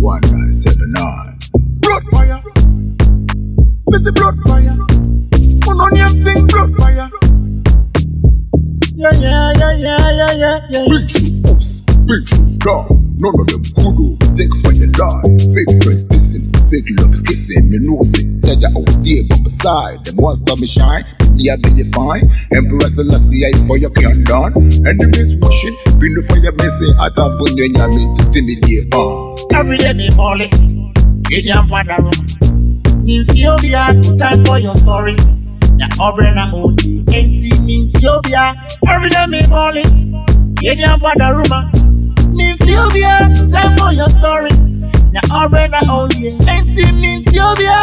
1979. Blood fire. Missy blood fire. On name sing blood fire. Yeah. Big shoe ups, big shoe down. None of them good over. Take for your life. Fake friends dissing, fake love is kissing. You know it. Tell ya I was there by my side. Them ones that me shine. Yeah, be you fine. Emperor Selassie, I for your can done. Enemies washing, been the fire missing. I thought when you're meant to stimulate. Every day me falling. You jump on the room. Ethiopia, time for your stories. Na obrena odi, enti mi Ethiopia. Every day me falling. You jump on the room. Ethiopia, time for your stories. Na obrena odi, enti mi Ethiopia.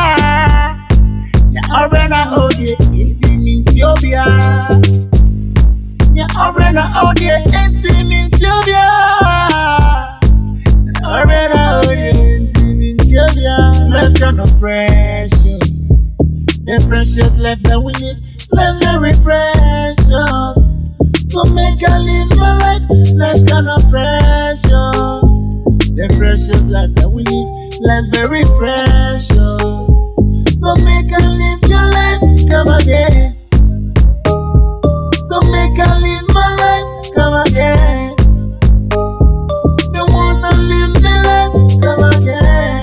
Na obrena odi, enti mi Ethiopia. Na obrena odi, enti mi Ethiopia. Na obrena odi, enti mi Ethiopia. Let's go no pressure. The precious life that we live, let's very precious. So make her live your life, let's go no pressure. The precious life that we live, let's very precious. So make her live your life, come again. So make her live my life, come again. The one that live my life, come again.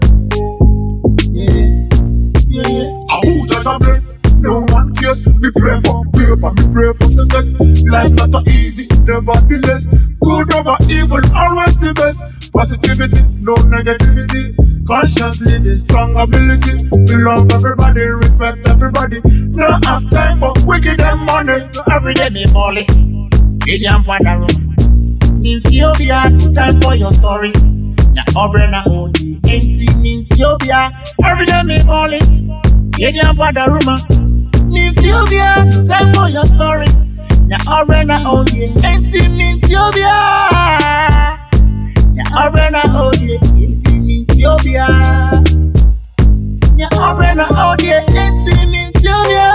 Yeah. Who just a bless? No one cares. Me pray for paper, me pray for success. Life not a easy, nevertheless. Good over evil, always the best. Positivity, no negativity. Conscious living, strong ability. We love everybody, respect everybody. No have time for wicked and money. So every day me falling. You jump on the room. Ethiopia, time for your stories. Na obrena odi, enti mi Ethiopia. Every day me falling. You jump on the room. Ethiopia, time for your stories. Na obrena odi, enti mi Ethiopia. Na obrena odi, enti mi Ethiopia. Na obrena odi, enti mi Ethiopia.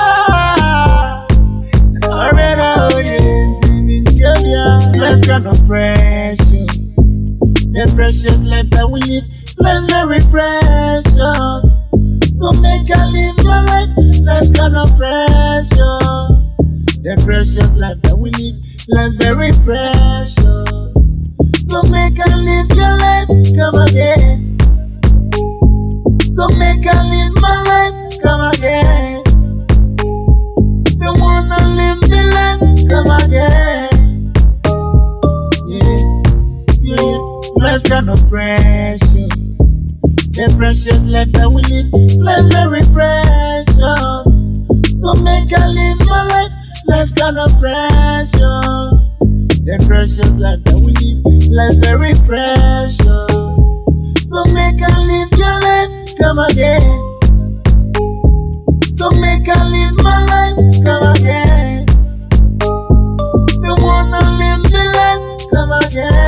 Na obrena odi, enti mi Ethiopia. Let's go no pressure. The precious life that we live, let's very precious. So make her live your life, let's go no pressure. The precious life that we live, let's very precious. So make her live your life, come again. So make her live my life, come again. The one that live the life, come again. Yeah. Let's go no pressure. The precious life that we live, let's very precious. So make her live your life, let's go no pressure. The precious life that we live, let's very precious. So make her live your life, come again. So make her live my life, come again. The one that live the life, come again.